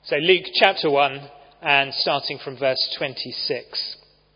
So Luke chapter 1 and starting from verse 26.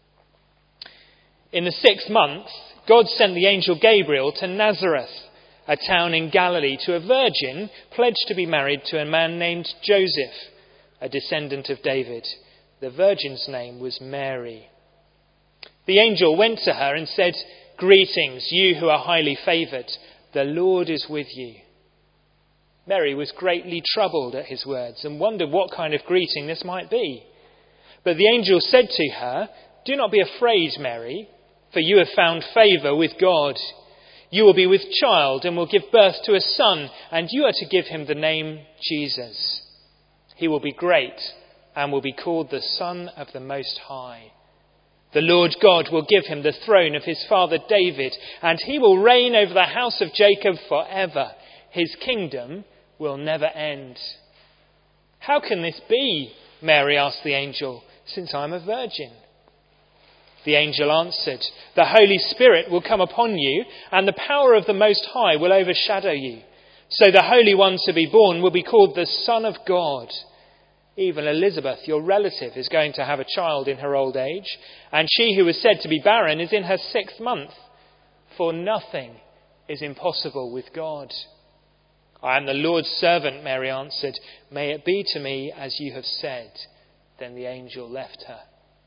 In the 6th month, God sent the angel Gabriel to Nazareth, a town in Galilee, to a virgin pledged to be married to a man named Joseph, a descendant of David. The virgin's name was Mary. The angel went to her and said, "Greetings, you who are highly favoured. The Lord is with you." Mary was greatly troubled at his words and wondered what kind of greeting this might be. But the angel said to her, "Do not be afraid, Mary, for you have found favour with God. You will be with child and will give birth to a son, and you are to give him the name Jesus. He will be great and will be called the Son of the Most High. The Lord God will give him the throne of his father David, and he will reign over the house of Jacob forever. His kingdom will never end." "How can this be?" Mary asked the angel, "since I'm a virgin?" The angel answered, "The Holy Spirit will come upon you, and the power of the Most High will overshadow you. So the Holy One to be born will be called the Son of God. Even Elizabeth, your relative, is going to have a child in her old age, and she who was said to be barren is in her 6th month. For nothing is impossible with God." "I am the Lord's servant," Mary answered. "May it be to me as you have said." Then the angel left her.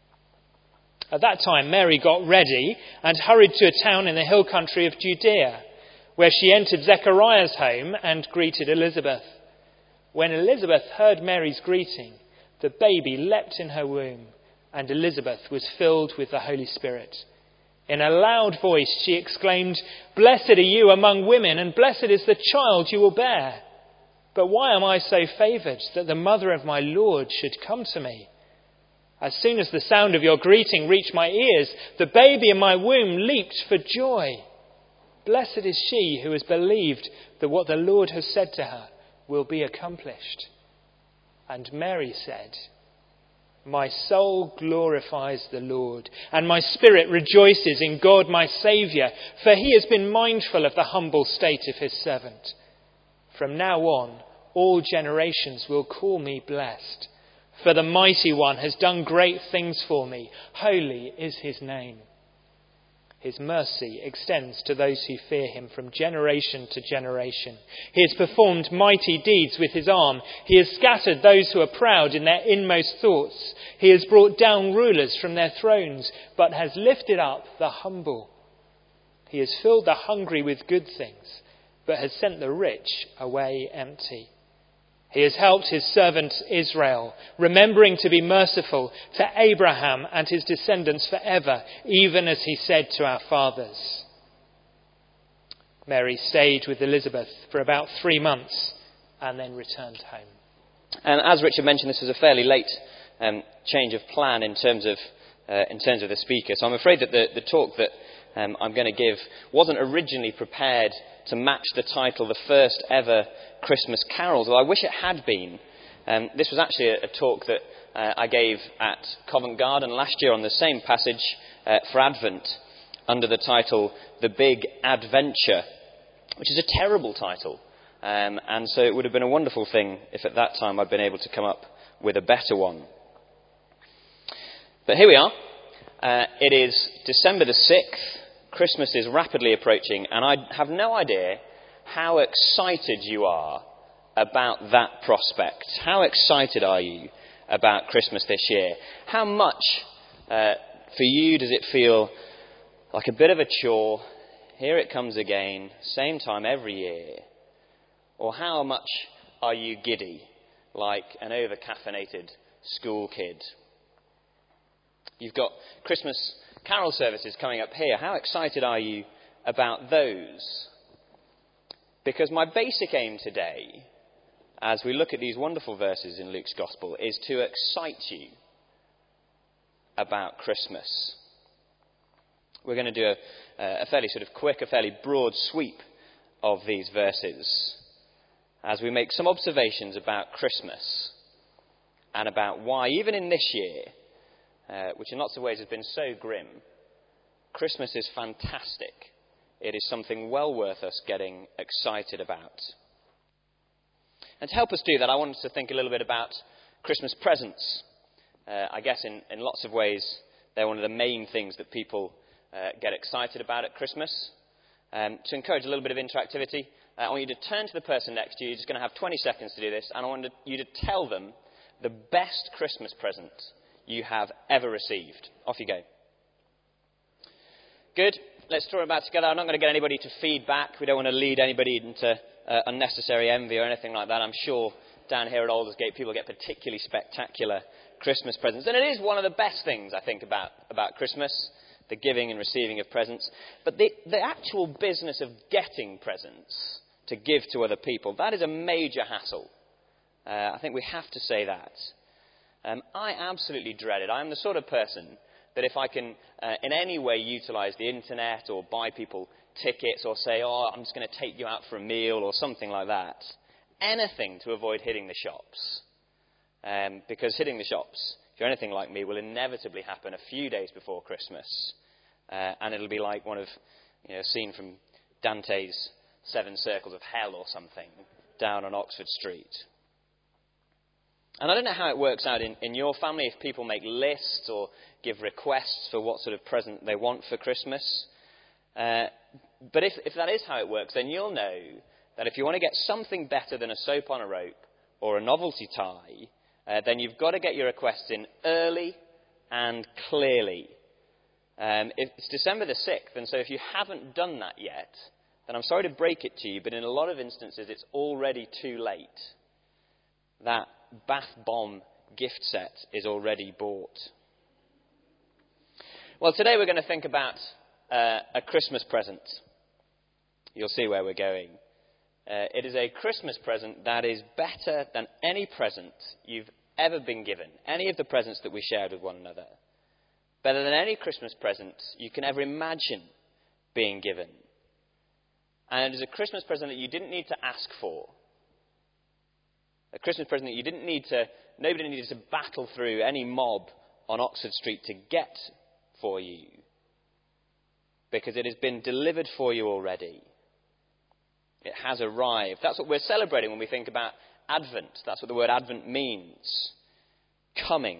At that time, Mary got ready and hurried to a town in the hill country of Judea, where she entered Zechariah's home and greeted Elizabeth. When Elizabeth heard Mary's greeting, the baby leapt in her womb, and Elizabeth was filled with the Holy Spirit. In a loud voice she exclaimed, "Blessed are you among women, and blessed is the child you will bear. But why am I so favoured that the mother of my Lord should come to me? As soon as the sound of your greeting reached my ears, the baby in my womb leaped for joy. Blessed is she who has believed that what the Lord has said to her will be accomplished." And Mary said, "My soul glorifies the Lord, and my spirit rejoices in God my Saviour, for he has been mindful of the humble state of his servant. From now on, all generations will call me blessed, for the Mighty One has done great things for me. Holy is his name. His mercy extends to those who fear him from generation to generation. He has performed mighty deeds with his arm. He has scattered those who are proud in their inmost thoughts. He has brought down rulers from their thrones, but has lifted up the humble. He has filled the hungry with good things, but has sent the rich away empty. He has helped his servant Israel, remembering to be merciful to Abraham and his descendants forever, even as he said to our fathers." Mary stayed with Elizabeth for about 3 months and then returned home. And as Richard mentioned, this was a fairly late change of plan in terms of the speaker. So I'm afraid that the talk that I'm going to give wasn't originally prepared to match the title, "The First Ever Christmas Carols," although I wish it had been. This was actually a talk that I gave at Covent Garden last year on the same passage for Advent, under the title "The Big Adventure," which is a terrible title. And so it would have been a wonderful thing if at that time I'd been able to come up with a better one. But here we are. It is December the 6th. Christmas is rapidly approaching, and I have no idea how excited you are about that prospect. How excited are you about Christmas this year? How much for you does it feel like a bit of a chore? Here it comes again, same time every year. Or how much are you giddy, like an over-caffeinated school kid? You've got Christmas carol services coming up here. How excited are you about those? Because my basic aim today, as we look at these wonderful verses in Luke's Gospel, is to excite you about Christmas. We're going to do a fairly sort of quick, a fairly broad sweep of these verses as we make some observations about Christmas and about why, even in this year, which in lots of ways has been so grim, Christmas is fantastic. It is something well worth us getting excited about. And to help us do that, I want us to think a little bit about Christmas presents. I guess in lots of ways, they're one of the main things that people get excited about at Christmas. To encourage a little bit of interactivity, I want you to turn to the person next to you. You're just going to have 20 seconds to do this, and I want you to tell them the best Christmas present you have ever received. Off you go. Good. Let's draw it back together. I'm not going to get anybody to feed back. We don't want to lead anybody into unnecessary envy or anything like that. I'm sure down here at Aldersgate people get particularly spectacular Christmas presents. And it is one of the best things, I think, about Christmas, the giving and receiving of presents. But the actual business of getting presents to give to other people, that is a major hassle. I think we have to say that. I absolutely dread it. I'm the sort of person that if I can in any way utilise the internet or buy people tickets or say, I'm just going to take you out for a meal or something like that, anything to avoid hitting the shops. Because hitting the shops, if you're anything like me, will inevitably happen a few days before Christmas. And it'll be like one of, a scene from Dante's Seven Circles of Hell or something down on Oxford Street. And I don't know how it works out in your family, if people make lists or give requests for what sort of present they want for Christmas. But if that is how it works, then you'll know that if you want to get something better than a soap on a rope or a novelty tie, then you've got to get your requests in early and clearly. It's December the 6th, and so if you haven't done that yet, then I'm sorry to break it to you, but in a lot of instances it's already too late. That bath bomb gift set is already bought. Well, today we're going to think about a Christmas present. You'll see where we're going. It is a Christmas present that is better than any present you've ever been given, any of the presents that we shared with one another. Better than any Christmas present you can ever imagine being given. And it is a Christmas present that you didn't need to ask for. A Christmas present that nobody needed to battle through any mob on Oxford Street to get for you. Because it has been delivered for you already. It has arrived. That's what we're celebrating when we think about Advent. That's what the word Advent means. Coming.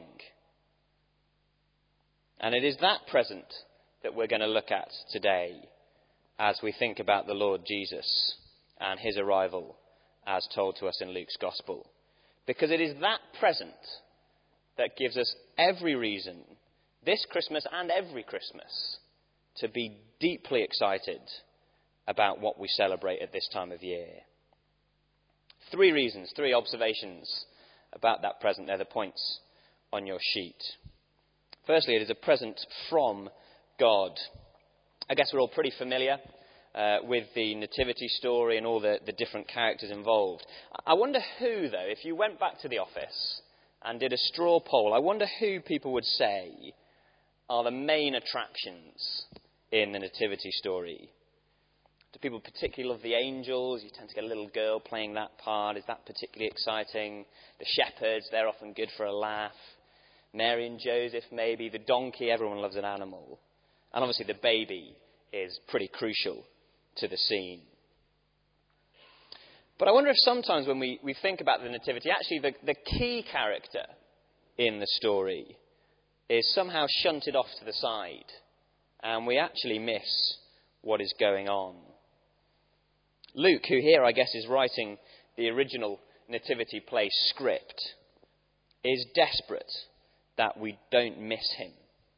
And it is that present that we're going to look at today as we think about the Lord Jesus and his arrival as told to us in Luke's Gospel. Because it is that present that gives us every reason, this Christmas and every Christmas, to be deeply excited about what we celebrate at this time of year. 3 reasons, 3 observations about that present. They're the points on your sheet. Firstly, it is a present from God. I guess we're all pretty familiar with the nativity story and all the different characters involved. I wonder who, though, if you went back to the office and did a straw poll, I wonder who people would say are the main attractions in the nativity story. Do people particularly love the angels? You tend to get a little girl playing that part. Is that particularly exciting? The shepherds, they're often good for a laugh. Mary and Joseph, maybe. The donkey, everyone loves an animal. And obviously the baby is pretty crucial to the scene. But I wonder if sometimes when we think about the nativity, actually the key character in the story is somehow shunted off to the side. And we actually miss what is going on. Luke, who here I guess is writing the original nativity play script, is desperate that we don't miss him.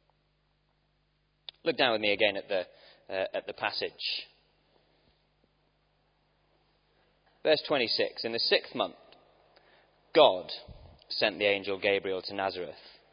Look down with me again at the passage. Verse 26, in the 6th month, God sent the angel Gabriel to Nazareth.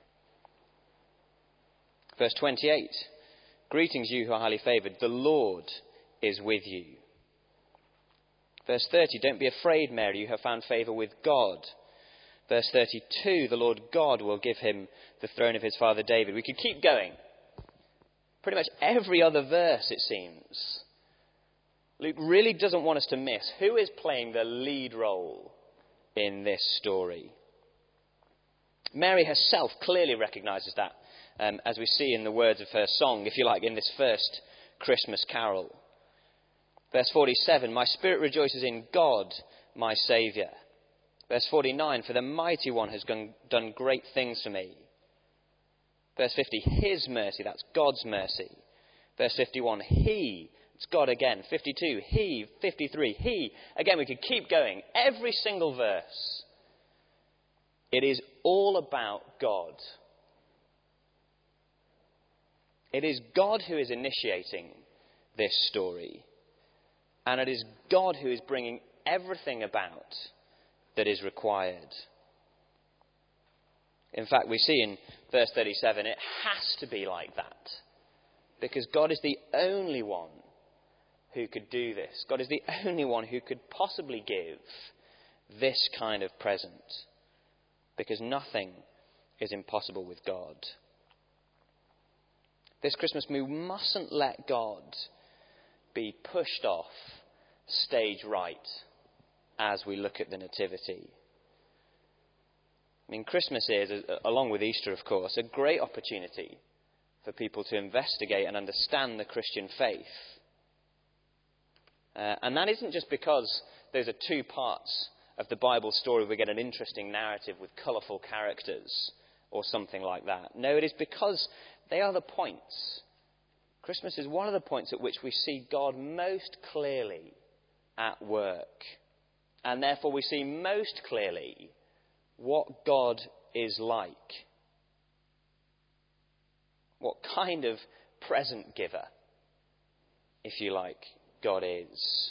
Verse 28, greetings you who are highly favoured, the Lord is with you. Verse 30, don't be afraid, Mary, you have found favour with God. Verse 32, the Lord God will give him the throne of his father David. We could keep going. Pretty much every other verse, it seems. Luke really doesn't want us to miss who is playing the lead role in this story. Mary herself clearly recognises that, as we see in the words of her song, if you like, in this first Christmas carol. Verse 47, my spirit rejoices in God, my Saviour. Verse 49, for the mighty one has done great things for me. Verse 50, his mercy, that's God's mercy. Verse 51, he, it's God again. 52, he. 53, he. Again, we could keep going. Every single verse. It is all about God. It is God who is initiating this story. And it is God who is bringing everything about that is required. In fact, we see in verse 37, it has to be like that. Because God is the only one who could do this. God is the only one who could possibly give this kind of present. Because nothing is impossible with God. This Christmas, we mustn't let God be pushed off stage right as we look at the Nativity. I mean, Christmas is, along with Easter, of course, a great opportunity for people to investigate and understand the Christian faith. And that isn't just because those are two parts of the Bible story where we get an interesting narrative with colourful characters or something like that. No, it is because they are the points. Christmas is one of the points at which we see God most clearly at work. And therefore we see most clearly what God is like. What kind of present giver, if you like, God is.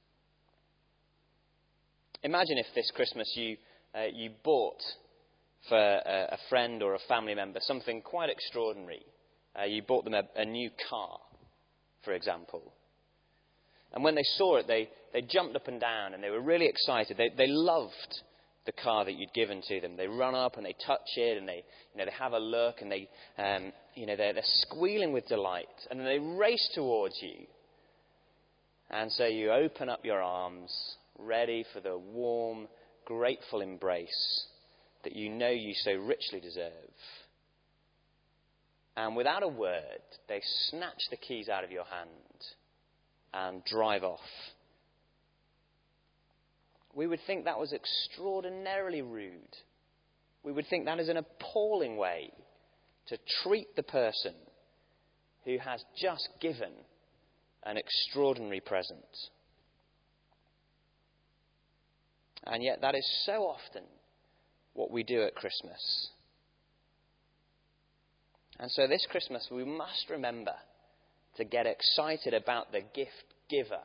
Imagine if this Christmas you bought for a friend or a family member something quite extraordinary. You bought them a new car, for example. And when they saw it, they jumped up and down and they were really excited. They loved the car that you'd given to them. They run up and they touch it and they have a look and they're squealing with delight. And then they race towards you. And so you open up your arms, ready for the warm, grateful embrace that you know you so richly deserve. And without a word, they snatch the keys out of your hand and drive off. We would think that was extraordinarily rude. We would think that is an appalling way to treat the person who has just given an extraordinary present. And yet that is so often what we do at Christmas. And so this Christmas we must remember to get excited about the gift giver.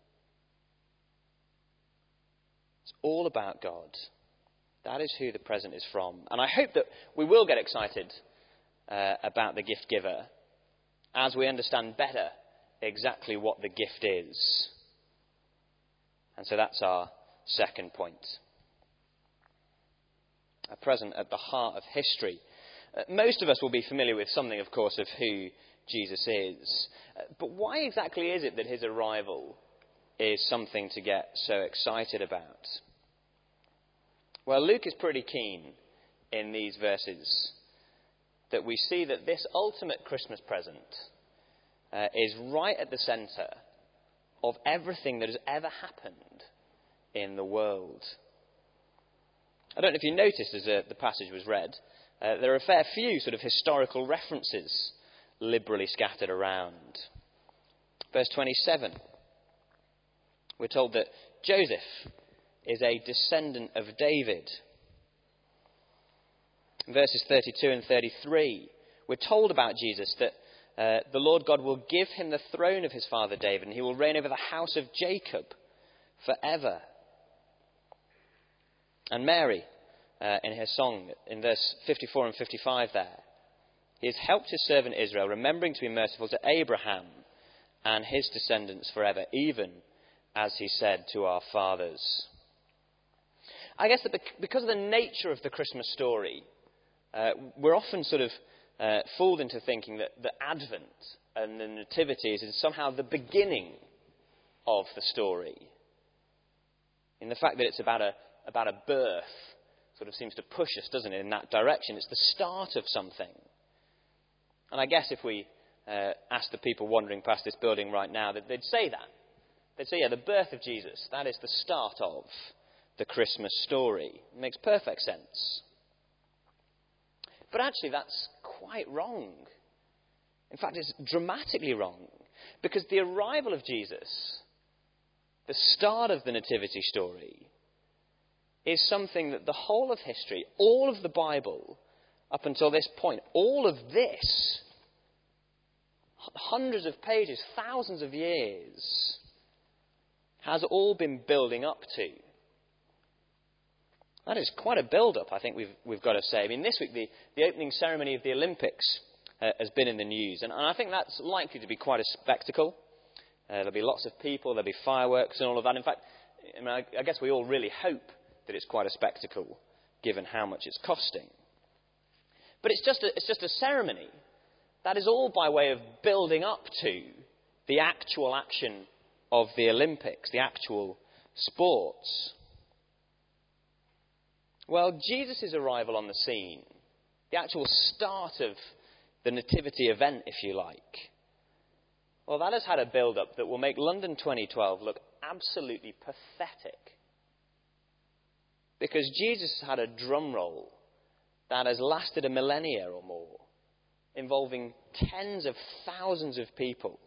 It's all about God. That is who the present is from. And I hope that we will get excited about the gift giver as we understand better exactly what the gift is. And so that's our second point. A present at the heart of history. Most of us will be familiar with something, of course, of who Jesus is. But why exactly is it that his arrival is something to get so excited about? Well, Luke is pretty keen in these verses that we see that this ultimate Christmas present is right at the centre of everything that has ever happened in the world. I don't know if you noticed as the passage was read, there are a fair few sort of historical references liberally scattered around. Verse 27, we're told that Joseph is a descendant of David. In verses 32 and 33, we're told about Jesus that the Lord God will give him the throne of his father David, and he will reign over the house of Jacob forever. And Mary, in her song, in verse 54 and 55 there, he has helped his servant Israel, remembering to be merciful to Abraham and his descendants forever, even as he said to our fathers. I guess that because of the nature of the Christmas story, we're often sort of fooled into thinking that the Advent and the Nativity is somehow the beginning of the story. In the fact that it's about a birth sort of seems to push us, doesn't it, in that direction. It's the start of something. And I guess if we asked the people wandering past this building right now, they'd say that. They'd say, yeah, the birth of Jesus, that is the start of the Christmas story. It makes perfect sense. But actually, that's quite wrong. In fact, it's dramatically wrong. Because the arrival of Jesus, the start of the nativity story, is something that the whole of history, all of the Bible, up until this point, all of this, hundreds of pages, thousands of years, has all been building up to. That is quite a build-up, I think we've got to say. I mean, this week the opening ceremony of the Olympics has been in the news, and I think that's likely to be quite a spectacle. There'll be lots of people, there'll be fireworks and all of that. In fact, I guess we all really hope that it's quite a spectacle, given how much it's costing. But it's just a ceremony. That is all by way of building up to the actual action of the Olympics, the actual sports. Well, Jesus' arrival on the scene, the actual start of the nativity event, if you like, well, that has had a build-up that will make London 2012 look absolutely pathetic. Because Jesus had a drum roll that has lasted a millennia or more, involving tens of thousands of people.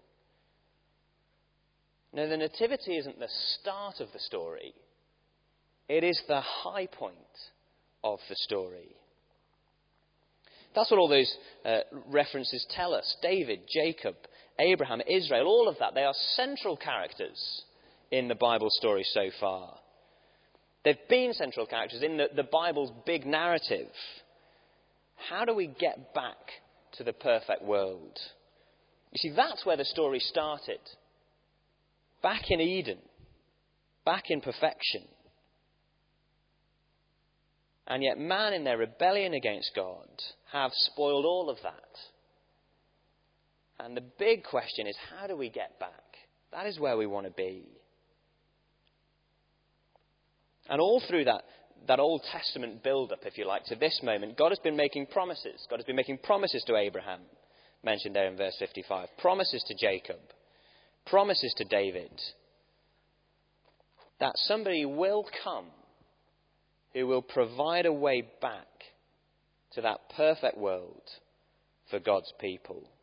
Now, the nativity isn't the start of the story. It is the high point of the story. That's what all those references tell us. David, Jacob, Abraham, Israel, all of that. They are central characters in the Bible story so far. They've been central characters in the Bible's big narrative. How do we get back to the perfect world? You see, that's where the story started. Back in Eden. Back in perfection. And yet man, in their rebellion against God, have spoiled all of that. And the big question is, how do we get back? That is where we want to be. And all through that Old Testament build-up, if you like, to this moment, God has been making promises. God has been making promises to Abraham, mentioned there in verse 55. Promises to Jacob. Promises to David. That somebody will come who will provide a way back to that perfect world for God's people.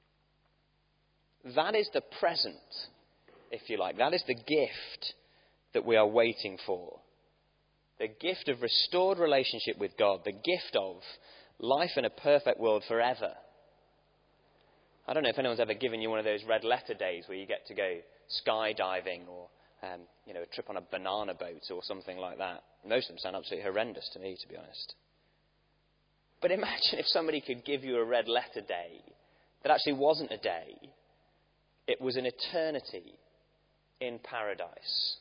That is the present, if you like. That is the gift that we are waiting for. The gift of restored relationship with God. The gift of life in a perfect world forever. I don't know if anyone's ever given you one of those red letter days where you get to go skydiving or a trip on a banana boat or something like that. Most of them sound absolutely horrendous to me, to be honest. But imagine if somebody could give you a red letter day that actually wasn't a day. It was an eternity in paradise.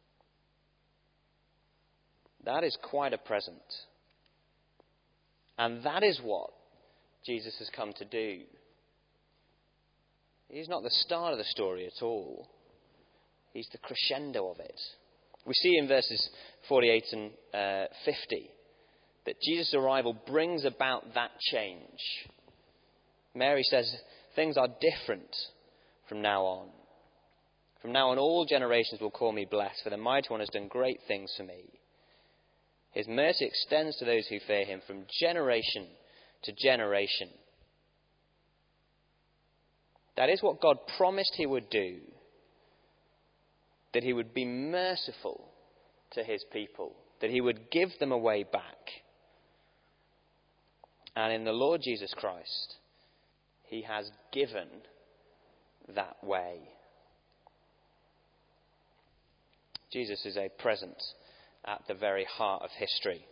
That is quite a present. And that is what Jesus has come to do. He's not the start of the story at all. He's the crescendo of it. We see in verses 48 and 50 that Jesus' arrival brings about that change. Mary says, things are different from now on. From now on, all generations will call me blessed, for the Mighty One has done great things for me. His mercy extends to those who fear him from generation to generation. That is what God promised he would do. That he would be merciful to his people. That he would give them a way back. And in the Lord Jesus Christ, he has given that way. Jesus is a present at the very heart of history.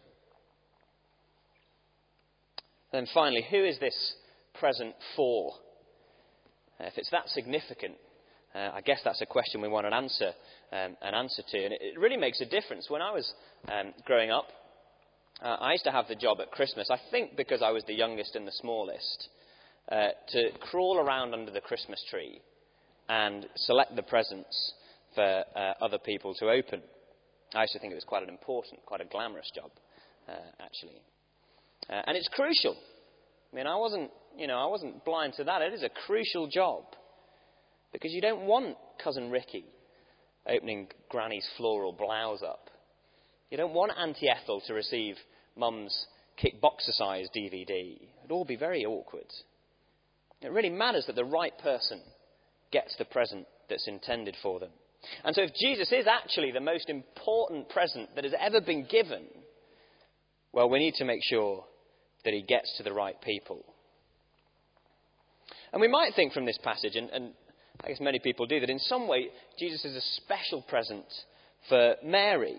Then finally, who is this present for? If it's that significant, I guess that's a question we want an answer to. And it really makes a difference. When I was growing up, I used to have the job at Christmas, I think because I was the youngest and the smallest, to crawl around under the Christmas tree and select the presents for other people to open. I used to think it was quite an important, quite a glamorous job, actually. And it's crucial. I mean, I wasn't blind to that. It is a crucial job. Because you don't want Cousin Ricky opening Granny's floral blouse up You don't want Auntie Ethel to receive Mum's kickboxercise DVD. It'd all be very awkward. It really matters that the right person gets the present that's intended for them. And so if Jesus is actually the most important present that has ever been given, well, we need to make sure that he gets to the right people. And we might think from this passage, and I guess many people do, that in some way Jesus is a special present for Mary.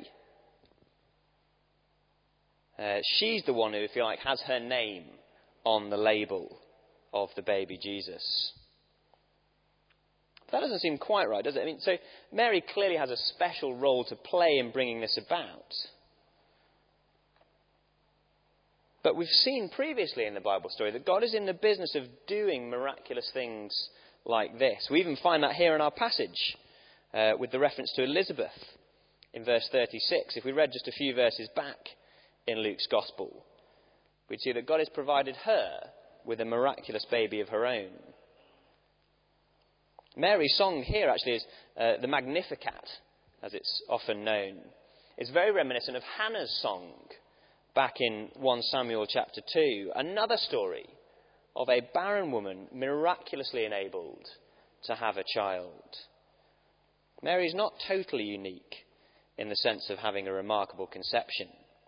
She's the one who, if you like, has her name on the label of the baby Jesus. But that doesn't seem quite right, does it? I mean, so Mary clearly has a special role to play in bringing this about. But we've seen previously in the Bible story that God is in the business of doing miraculous things like this. We even find that here in our passage with the reference to Elizabeth in verse 36. If we read just a few verses back in Luke's Gospel, we'd see that God has provided her with a miraculous baby of her own. Mary's song here actually is the Magnificat, as it's often known. It's very reminiscent of Hannah's song back in 1 Samuel chapter 2, another story of a barren woman miraculously enabled to have a child. Mary is not totally unique in the sense of having a remarkable conception.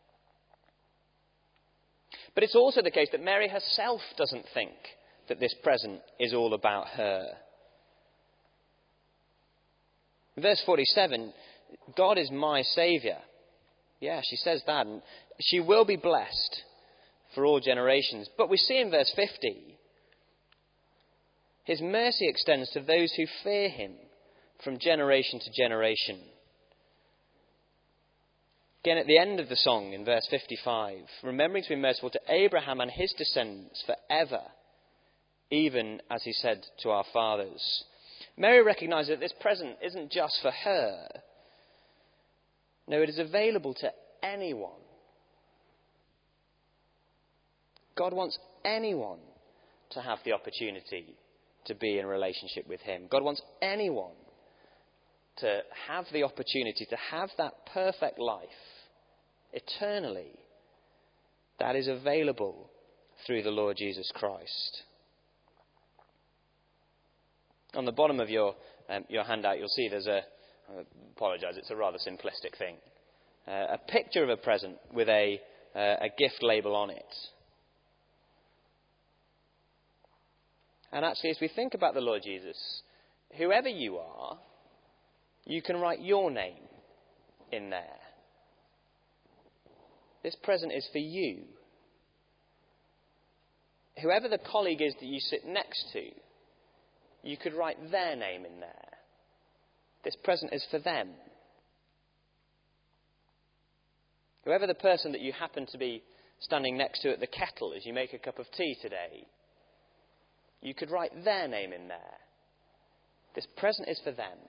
But it's also the case that Mary herself doesn't think that this present is all about her. In verse 47, God is my saviour. Yeah, she says that, and she will be blessed for all generations. But we see in verse 50, his mercy extends to those who fear him from generation to generation. Again, at the end of the song in verse 55, remembering to be merciful to Abraham and his descendants forever, even as he said to our fathers. Mary recognises that this present isn't just for her. No, it is available to anyone. God wants anyone to have the opportunity to be in relationship with him. God wants anyone to have the opportunity to have that perfect life eternally that is available through the Lord Jesus Christ. On the bottom of your handout, you'll see there's I apologise, it's a rather simplistic thing. A picture of a present with a gift label on it. And actually, as we think about the Lord Jesus, whoever you are, you can write your name in there. This present is for you. Whoever the colleague is that you sit next to, you could write their name in there. This present is for them. Whoever the person that you happen to be standing next to at the kettle as you make a cup of tea today, you could write their name in there. This present is for them.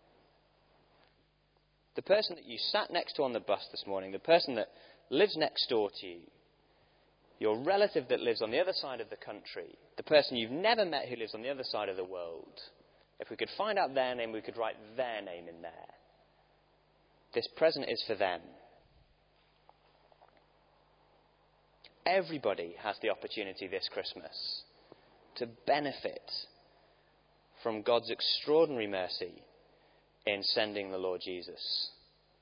The person that you sat next to on the bus this morning, the person that lives next door to you, your relative that lives on the other side of the country, the person you've never met who lives on the other side of the world, if we could find out their name, we could write their name in there. This present is for them. Everybody has the opportunity this Christmas to benefit from God's extraordinary mercy in sending the Lord Jesus.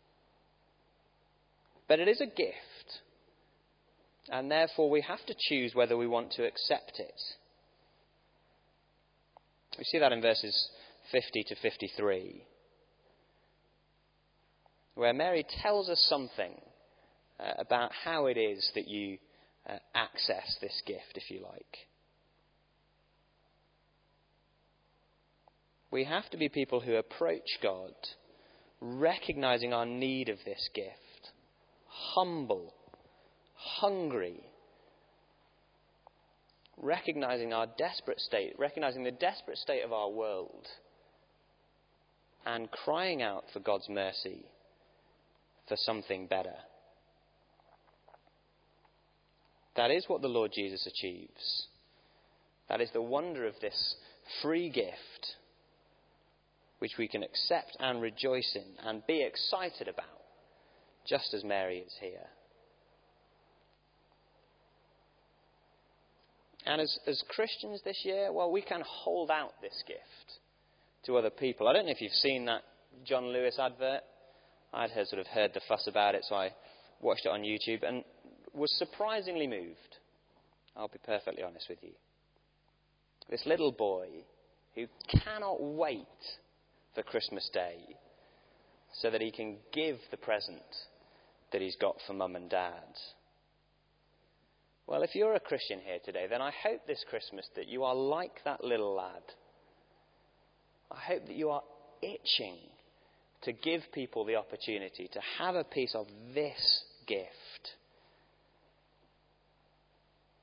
But it is a gift, and therefore we have to choose whether we want to accept it. We see that in verses 50 to 53, where Mary tells us something about how it is that you access this gift, if you like. We have to be people who approach God, recognizing our need of this gift, humble, hungry, recognizing our desperate state, recognizing the desperate state of our world, and crying out for God's mercy for something better. That is what the Lord Jesus achieves. That is the wonder of this free gift, which we can accept and rejoice in and be excited about just as Mary is here. And as Christians this year, well, we can hold out this gift to other people. I don't know if you've seen that John Lewis advert. I'd heard the fuss about it, so I watched it on YouTube and was surprisingly moved. I'll be perfectly honest with you. This little boy who cannot wait for Christmas Day so that he can give the present that he's got for mum and dad. Well, if you're a Christian here today, then I hope this Christmas that you are like that little lad. I hope that you are itching to give people the opportunity to have a piece of this gift.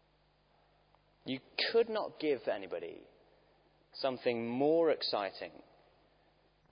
You could not give anybody something more exciting